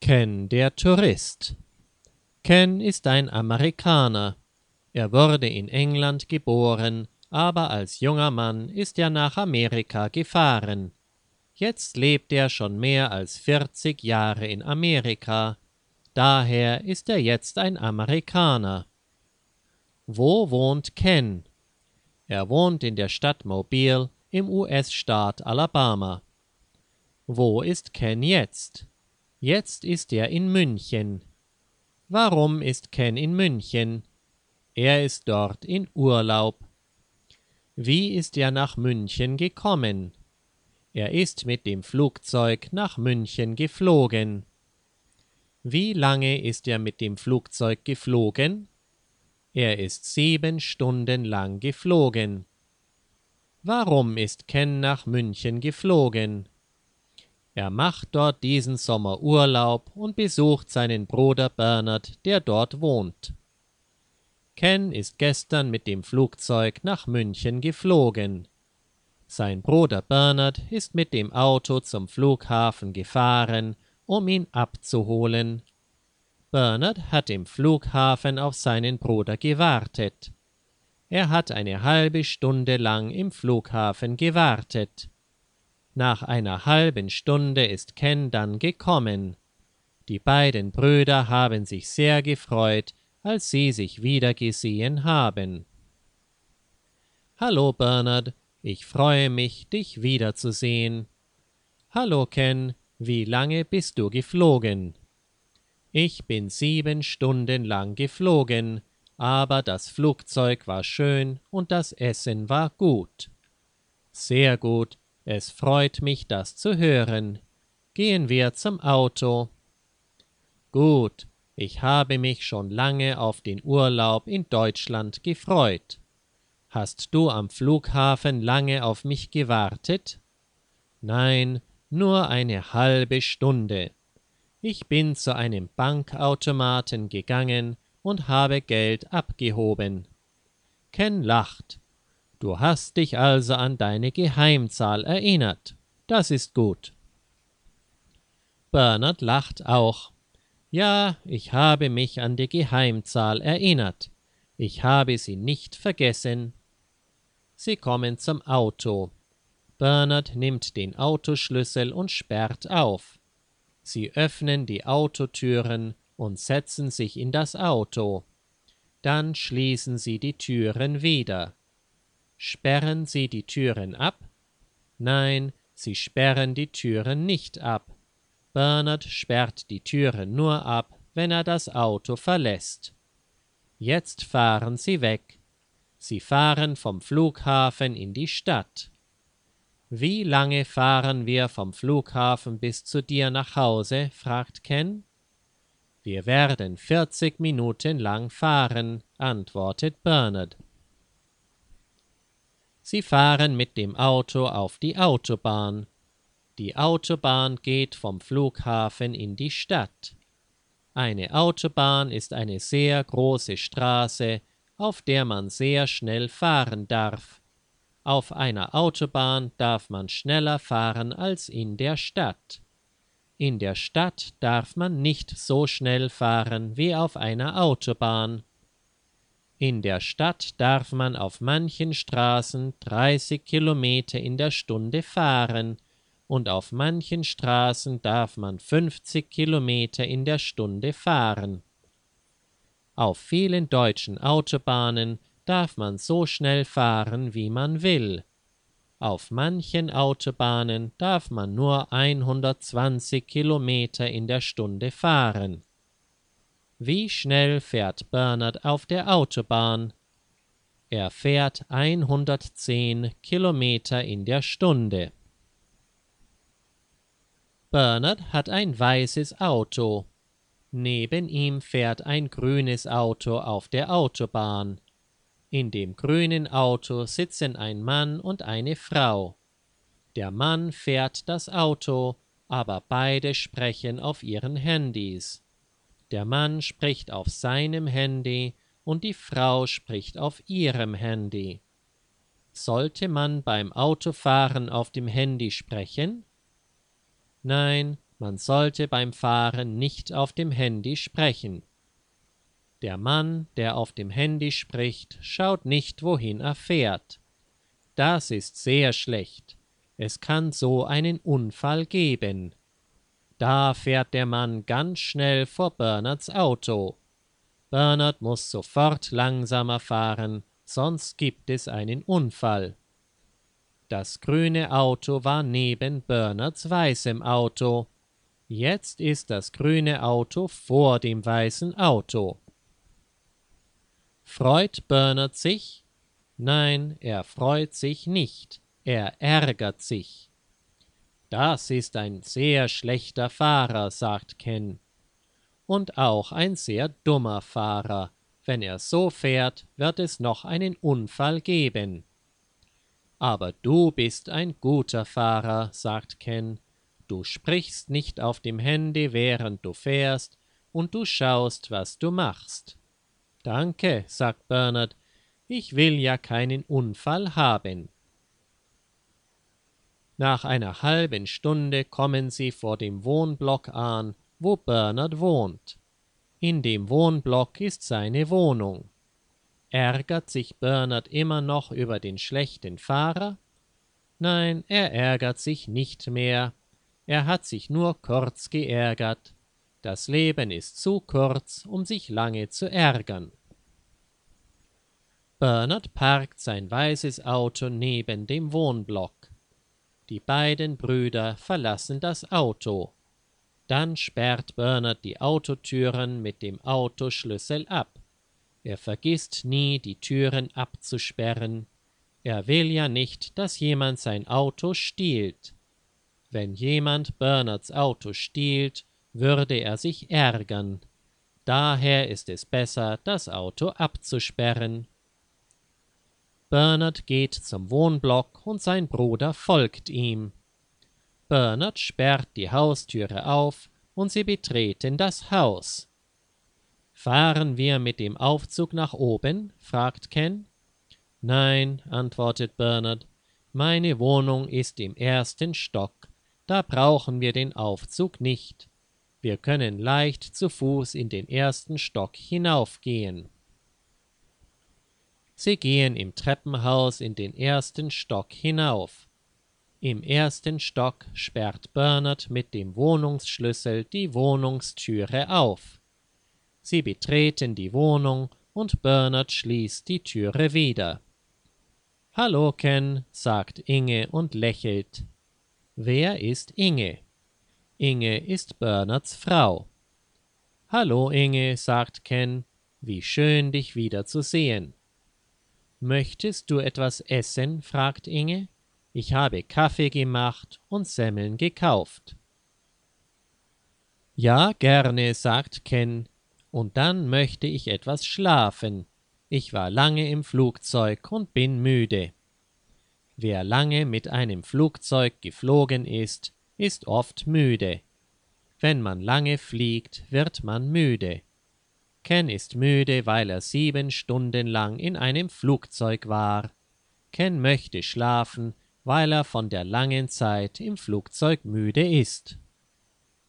Ken der Tourist. Ken ist ein Amerikaner. Er wurde in England geboren, aber als junger Mann ist er nach Amerika gefahren. Jetzt lebt er schon mehr als 40 Jahre in Amerika. Daher ist er jetzt ein Amerikaner. Wo wohnt Ken? Er wohnt in der Stadt Mobile im US-Staat Alabama. Wo ist Ken jetzt? Jetzt ist er in München. Warum ist Ken in München? Er ist dort in Urlaub. Wie ist er nach München gekommen? Er ist mit dem Flugzeug nach München geflogen. Wie lange ist er mit dem Flugzeug geflogen? Er ist 7 Stunden lang geflogen. Warum ist Ken nach München geflogen? Er macht dort diesen Sommer Urlaub und besucht seinen Bruder Bernard, der dort wohnt. Ken ist gestern mit dem Flugzeug nach München geflogen. Sein Bruder Bernard ist mit dem Auto zum Flughafen gefahren, um ihn abzuholen. Bernard hat im Flughafen auf seinen Bruder gewartet. Er hat eine halbe Stunde lang im Flughafen gewartet. Nach einer halben Stunde ist Ken dann gekommen. Die beiden Brüder haben sich sehr gefreut, als sie sich wiedergesehen haben. Hallo Bernard, ich freue mich, dich wiederzusehen. Hallo Ken, wie lange bist du geflogen? Ich bin 7 Stunden lang geflogen, aber das Flugzeug war schön und das Essen war gut. Sehr gut, es freut mich, das zu hören. Gehen wir zum Auto. Gut, ich habe mich schon lange auf den Urlaub in Deutschland gefreut. Hast du am Flughafen lange auf mich gewartet? Nein, nur eine halbe Stunde. Ich bin zu einem Bankautomaten gegangen und habe Geld abgehoben. Ken lacht. Du hast dich also an deine Geheimzahl erinnert. Das ist gut. Bernard lacht auch. Ja, ich habe mich an die Geheimzahl erinnert. Ich habe sie nicht vergessen. Sie kommen zum Auto. Bernard nimmt den Autoschlüssel und sperrt auf. Sie öffnen die Autotüren und setzen sich in das Auto. Dann schließen sie die Türen wieder. Sperren sie die Türen ab? Nein, sie sperren die Türen nicht ab. Bernard sperrt die Türen nur ab, wenn er das Auto verlässt. Jetzt fahren sie weg. Sie fahren vom Flughafen in die Stadt. Wie lange fahren wir vom Flughafen bis zu dir nach Hause? Fragt Ken. Wir werden 40 Minuten lang fahren, antwortet Bernard. Sie fahren mit dem Auto auf die Autobahn. Die Autobahn geht vom Flughafen in die Stadt. Eine Autobahn ist eine sehr große Straße, auf der man sehr schnell fahren darf. Auf einer Autobahn darf man schneller fahren als in der Stadt. In der Stadt darf man nicht so schnell fahren wie auf einer Autobahn. In der Stadt darf man auf manchen Straßen 30 Kilometer in der Stunde fahren und auf manchen Straßen darf man 50 Kilometer in der Stunde fahren. Auf vielen deutschen Autobahnen darf man so schnell fahren, wie man will. Auf manchen Autobahnen darf man nur 120 Kilometer in der Stunde fahren. Wie schnell fährt Bernard auf der Autobahn? Er fährt 110 Kilometer in der Stunde. Bernard hat ein weißes Auto. Neben ihm fährt ein grünes Auto auf der Autobahn. In dem grünen Auto sitzen ein Mann und eine Frau. Der Mann fährt das Auto, aber beide sprechen auf ihren Handys. Der Mann spricht auf seinem Handy und die Frau spricht auf ihrem Handy. Sollte man beim Autofahren auf dem Handy sprechen? Nein, Man sollte beim Fahren nicht auf dem Handy sprechen. Der Mann, der auf dem Handy spricht, schaut nicht, wohin er fährt. Das ist sehr schlecht. Es kann so einen Unfall geben. Da fährt der Mann ganz schnell vor Bernards Auto. Bernard muss sofort langsamer fahren, sonst gibt es einen Unfall. Das grüne Auto war neben Bernards weißem Auto. Jetzt ist das grüne Auto vor dem weißen Auto. Freut Bernard sich? Nein, er freut sich nicht. Er ärgert sich. Das ist ein sehr schlechter Fahrer, sagt Ken. Und auch ein sehr dummer Fahrer. Wenn er so fährt, wird es noch einen Unfall geben. Aber du bist ein guter Fahrer, sagt Ken. Du sprichst nicht auf dem Handy, während du fährst, und du schaust, was du machst. Danke, sagt Bernard. Ich will ja keinen Unfall haben. Nach einer halben Stunde kommen sie vor dem Wohnblock an, wo Bernard wohnt. In dem Wohnblock ist seine Wohnung. Ärgert sich Bernard immer noch über den schlechten Fahrer? Nein, er ärgert sich nicht mehr. Er hat sich nur kurz geärgert. Das Leben ist zu kurz, um sich lange zu ärgern. Bernard parkt sein weißes Auto neben dem Wohnblock. Die beiden Brüder verlassen das Auto. Dann sperrt Bernard die Autotüren mit dem Autoschlüssel ab. Er vergisst nie, die Türen abzusperren. Er will ja nicht, dass jemand sein Auto stiehlt. Wenn jemand Bernards Auto stiehlt, würde er sich ärgern. Daher ist es besser, das Auto abzusperren. Bernard geht zum Wohnblock und sein Bruder folgt ihm. Bernard sperrt die Haustüre auf und sie betreten das Haus. »Fahren wir mit dem Aufzug nach oben?« fragt Ken. »Nein«, antwortet Bernard, »meine Wohnung ist im 1. Stock. Da brauchen wir den Aufzug nicht. Wir können leicht zu Fuß in den 1. Stock hinaufgehen.« Sie gehen im Treppenhaus in den 1. Stock hinauf. Im 1. Stock sperrt Bernard mit dem Wohnungsschlüssel die Wohnungstüre auf. Sie betreten die Wohnung und Bernard schließt die Türe wieder. »Hallo, Ken«, sagt Inge und lächelt. Wer ist Inge? Inge ist Bernards Frau. »Hallo, Inge«, sagt Ken, »wie schön, dich wiederzusehen.« »Möchtest du etwas essen?« fragt Inge. »Ich habe Kaffee gemacht und Semmeln gekauft.« »Ja, gerne«, sagt Ken, »und dann möchte ich etwas schlafen. Ich war lange im Flugzeug und bin müde.« Wer lange mit einem Flugzeug geflogen ist, ist oft müde. Wenn man lange fliegt, wird man müde. Ken ist müde, weil er 7 Stunden lang in einem Flugzeug war. Ken möchte schlafen, weil er von der langen Zeit im Flugzeug müde ist.